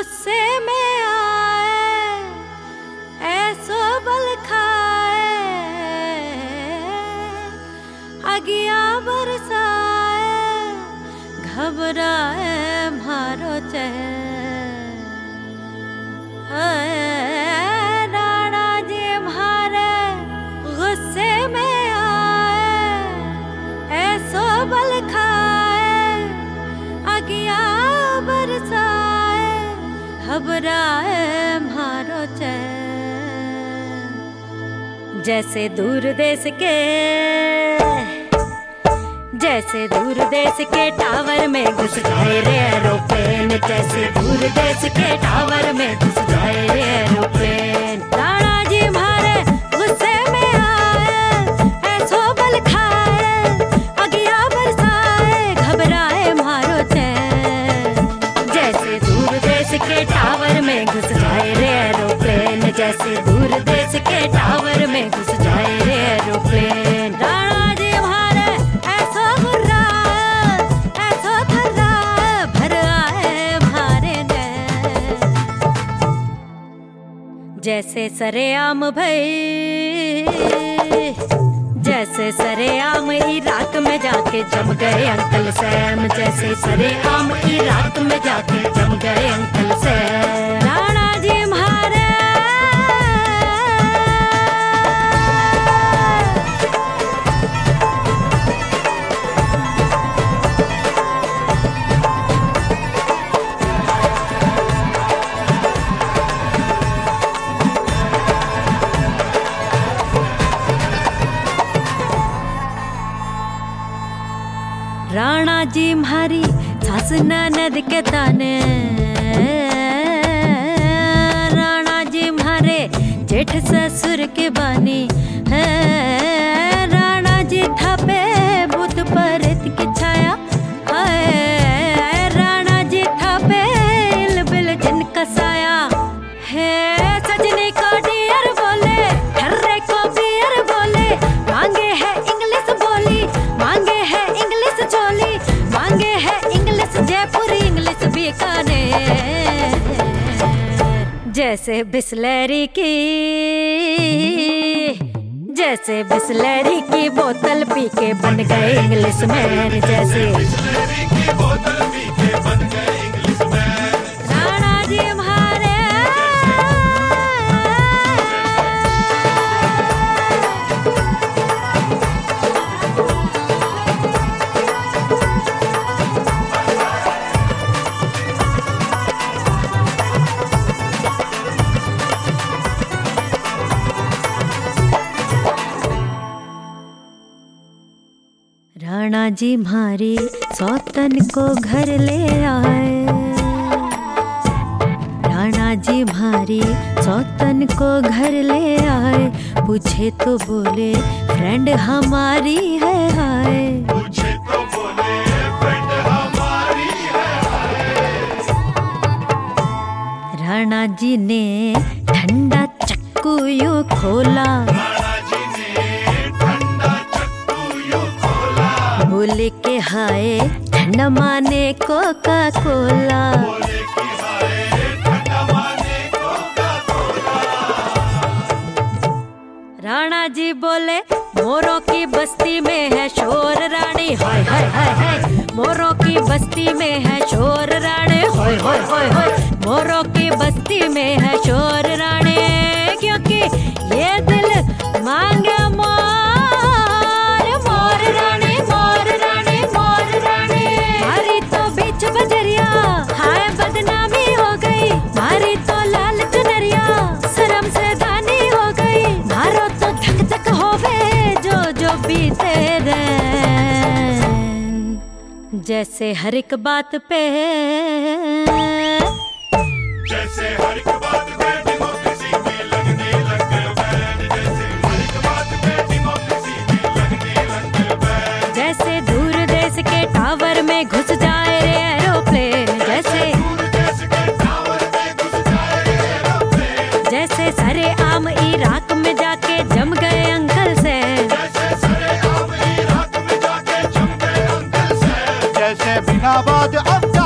गुस्से में आए ऐसो बल खाए, अगिया बरसाए घबराए मारो चैन। राणा जी मारे गुस्से में आए ऐसो बल खाए, अगिया बरसाए घबराए मारो चैन। जैसे दूर देश के टावर में घुस जाए रे एरोप्लेन, जैसे दूर देश के टावर में घुस जाए रे एरोप्लेन। राणा जी मारे गुस्से में आए ऐसो बल खाए, अगिया बरसाए घबराए मारो चैन। जैसे दूर देश के टावर में घुस जाए रे एरोप्लेन, जैसे दूर देश के टावर में घुस जाए रे एरोप्लेन। राणा जी मारे ऐसो गुर्रा ऐसो थर्रा भर आए मारे नैन। जैसे सरेआम भई, जैसे सरेआम इराक में जाके जम गए अंकल सैम, जैसे सरेआम इराक में जाके जम गए अंकल सैम। राणा जी मारे राणा जी म्हारी सास ननद के ताने, राणा जी म्हारे जेठ ससुर के बानी है। राणा जी थापे बुत परत की छाया है, राणा जी थापे इल बिल जिन कसाया है। सजनी को डियर बोले, ठर्रे को बियर बोले, मांगे है इंग्लिश बोली, मांगे है इंग्लिश चोली, मांगे है इंग्लिश जयपुरी इंग्लिश बीकानेर। जैसे बिसलेरी की, जैसे बिसलेरी की बोतल पी के बन गए इंग्लिश मैन, जैसे बिसलेरी की बोतल पी के बन गए इंग्लिश मैन। राणा जी मारे राणा जी मारी सौतन को घर ले आए, राणा जी मारी सौतन को घर ले आए। पूछे तो बोले फ्रेंड हमारी है हाय, पूछे तो बोले फ्रेंड हमारी है हाय। राणा जी ने ठंडा चक्कू यूं खोला, बोले के हाय ठंडा माने कोका कोला। राणा जी बोले मोरों की बस्ती में है शोर रानी, हाय हाय हाय हाय। मोरों की बस्ती में है शोर रानी, हाय हाय हाय हाय। मोरों की बस्ती में है शोर रानी, क्योंकि ये दिल मांगे मोर, मोर रानी, मोर रानी, मोर रानी। मारी तो बीच बजरिया हाय बदनामी हो गई, मारी तो लाल चुनरिया शर्म से दानी हो गई। मारो तो धक धक होवे जो जो बीते रैन। जैसे हर एक बात पे, जैसे हर एक बात पे डेमोक्रेसी में लगने लग गए बैन, जैसे हर एक बात पे डेमोक्रेसी में लगने लग गए बैन। जैसे दूर देश के टावर में घुस जाए रे एरोप्लेन, जैसे दूर देश के टावर में घुस जाए रे एरोप्लेन। जैसे सरेआम इराक में जाके जम गए अंकल सैम, जैसे सरेआम इराक में जाके जम गए अंकल सैम। जैसे बिना बाद